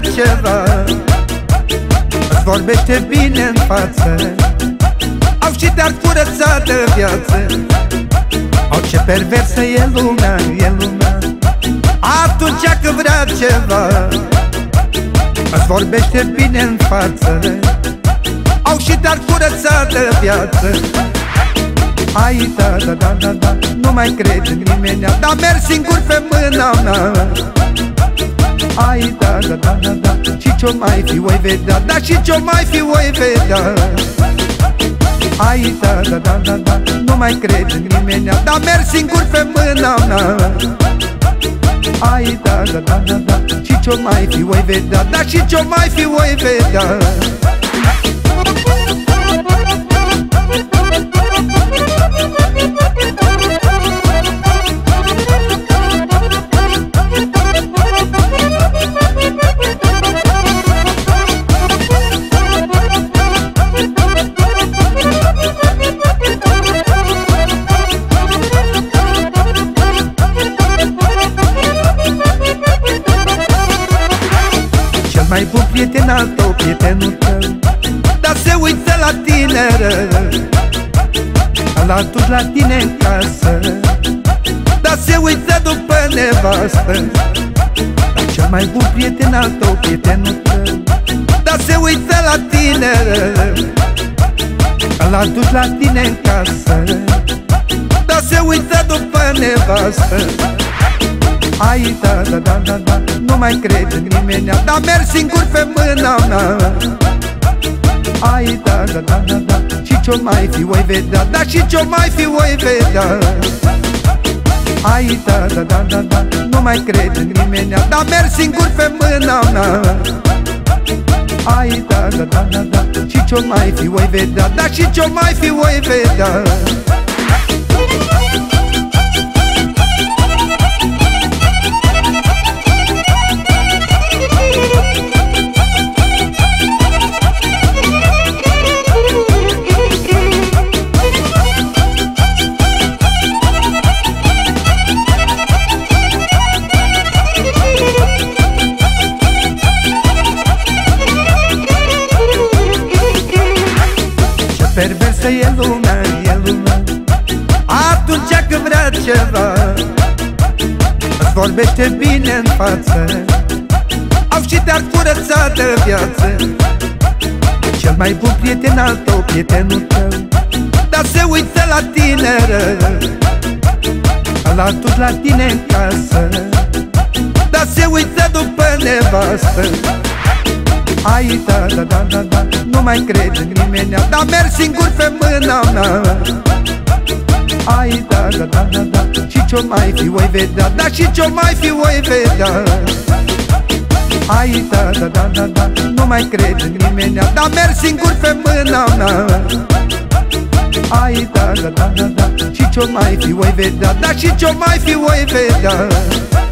ceva, îți vorbește bine în față, au și te-ar curăța de viață. Au, ce perversă e lumea, e lumea. Atunci când vrea ceva, îți vorbește bine în față, au și te-ar curăța de viață. Ai, da, da, da, da, da, nu mai cred în nimenea, dar merg singur pe mâna mea. Ai, da, da, da, da, da, și ce-o mai fi, voi vedea, da, și ce-o mai fi, voi vedea. Ai, da, da, da, da, da, nu mai cred în nimenea, dar merg singur pe mâna mea. Ai, da, da, da, da, da, și ce-o mai fi, voi vedea, da, și ce-o mai fi, voi vedea. Mai bun prieten al tău, prietenul tău, dar se uită la tine rău. L-a dus la tine în casă, dar se uită după nevastă. Dar cel mai bun prieten al tău, prietenul tău, dar se uită la tine rău. L-a dus la tine în casă, dar se uită după nevastă. Ai, da, da, da, da, da, nu mai cred în nimenea, dar merg singur pe mâna mea. Ai, da, da, da, da, da, și ce-o mai fi, voi vedea, da, și ce-o mai fi, voi vedea. Ai, da, da, da, da, da, nu mai cred în nimenea, dar merg singur pe mâna mea. Ai, da, da, da, da, da, și ce-o mai fi, voi vedea, da, și ce-o mai fi, voi vedea. Perversă e lumea, e lumea. Atunci când vrea ceva, îți vorbește bine în față, au și te-ar curăța de viață. Cel mai bun prieten al tău, prietenul tău, dar se uită la tine rău. L-a dus la tine în casă, dar se uită după nevastă. Ai, da, da, da, da, da, nu mai cred în nimenea, dar merg singur pe mâna mea. Ai, da, da, da, da, da, și ce-o mai fi, voi vedea, da, și ce-o mai fi, voi vedea. Ai, da, da, da, da, da, nu mai cred în nimenea, dar merg singur pe mâna mea. Ai, da, da, da, da, da, și ce-o mai fi, voi vedea, da, și ce-o mai fi, voi vedea.